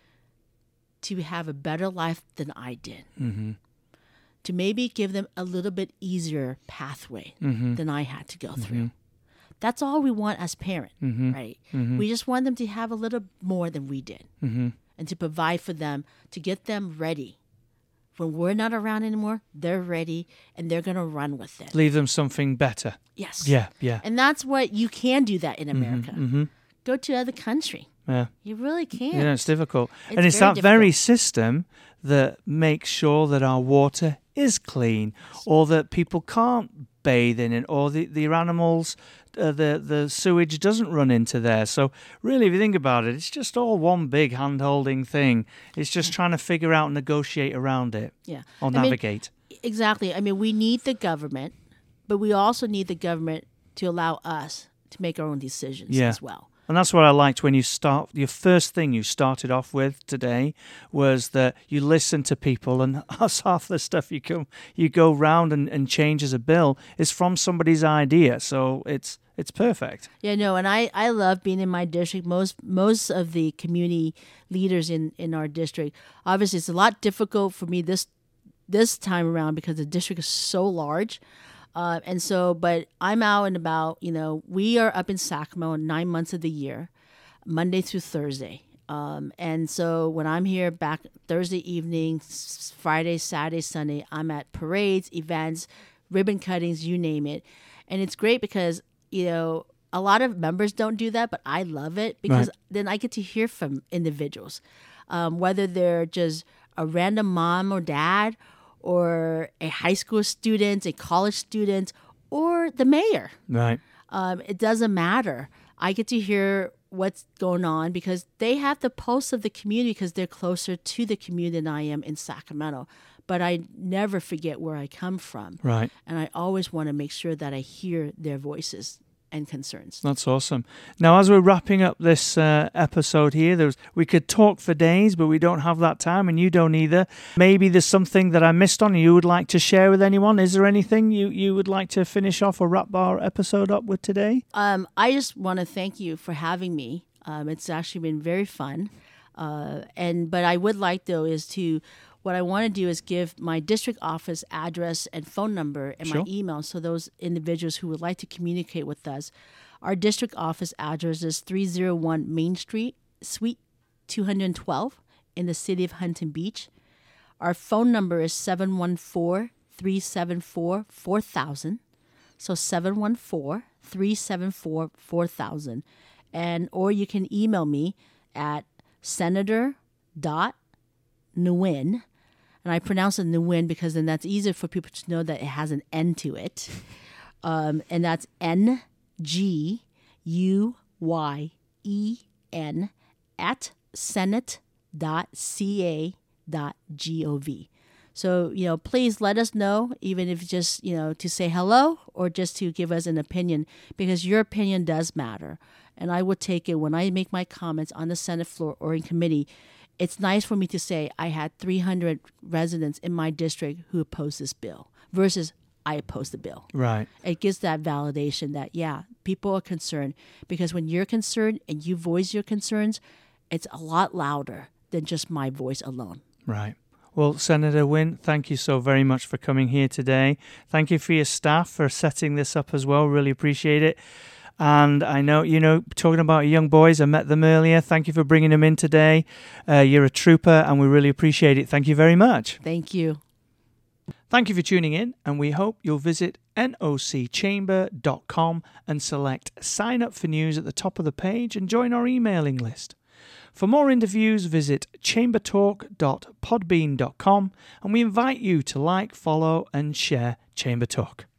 to have a better life than I did. Mm-hmm. To maybe give them a little bit easier pathway Mm-hmm. than I had to go Mm-hmm. through. That's all we want as parents, Mm-hmm. right? Mm-hmm. We just want them to have a little more than we did. Mm-hmm. And to provide for them, to get them ready. When we're not around anymore, they're ready and they're going to run with it. Leave them something better. Yes. Yeah. Yeah. And that's what you can do that in America. Mm-hmm. Go to other country. Yeah. You really can. Yeah, it's difficult. It's and it's very that very difficult. system that makes sure that our water is clean, or that people can't bathe in it, or the, the animals, uh, the, the sewage doesn't run into there. So really, if you think about it, it's just all one big hand-holding thing. It's just trying to figure out and negotiate around it, Yeah. or I mean, navigate. exactly. I mean, we need the government, but we also need the government to allow us to make our own decisions Yeah. as well. And that's what I liked when you start. Your first thing you started off with today was that you listen to people, and that's half the stuff you come you go round and, and change as a bill is from somebody's idea. So it's it's perfect. Yeah, no, and I, I love being in my district. Most most of the community leaders in, in our district, obviously it's a lot difficult for me this this time around because the district is so large. Uh, and so, but I'm out and about, you know, we are up in Sacramento nine months of the year, Monday through Thursday. Um, and so when I'm here back Thursday evening, s- Friday, Saturday, Sunday, I'm at parades, events, ribbon cuttings, you name it. And it's great because, you know, a lot of members don't do that, but I love it because Right. then I get to hear from individuals, um, whether they're just a random mom or dad, or a high school student, a college student, or the mayor. Right. Um, it doesn't matter. I get to hear what's going on because they have the pulse of the community because they're closer to the community than I am in Sacramento. But I never forget where I come from. Right. And I always want to make sure that I hear their voices and concerns. That's awesome. Now, as we're wrapping up this uh, episode here, there's, we could talk for days, but we don't have that time, and you don't either. Maybe there's something that I missed on you would like to share with anyone. Is there anything you, you would like to finish off or wrap our episode up with today? Um, I just want to thank you for having me. Um, it's actually been very fun. Uh, and but I would like, though, is to... What I want to do is give my district office address and phone number and Sure. my email so those individuals who would like to communicate with us. Our district office address is three oh one Main Street, Suite two twelve in the city of Huntington Beach. Our phone number is seven one four, three seven four, four thousand. So seven one four, three seven four, four thousand. And or you can email me at senator dot Nguyen. And I pronounce it Nguyen because then that's easier for people to know that it has an N to it. Um, and that's N G U Y E N at senate dot c a dot gov. So, you know, please let us know, even if just, you know, to say hello or just to give us an opinion, because your opinion does matter. And I would take it when I make my comments on the Senate floor or in committee. It's nice for me to say I had three hundred residents in my district who opposed this bill versus I opposed the bill. Right. It gives that validation that, yeah, people are concerned. Because when you're concerned and you voice your concerns, it's a lot louder than just my voice alone. Right. Well, Senator Wynn, thank you so very much for coming here today. Thank you for your staff for setting this up as well. Really appreciate it. And I know, you know, talking about young boys, I met them earlier. Thank you for bringing them in today. Uh, you're a trooper, and we really appreciate it. Thank you very much. Thank you. Thank you for tuning in, and we hope you'll visit N O C chamber dot com and select Sign Up for News at the top of the page and join our emailing list. For more interviews, visit chamber talk dot podbean dot com, and we invite you to like, follow, and share Chamber Talk.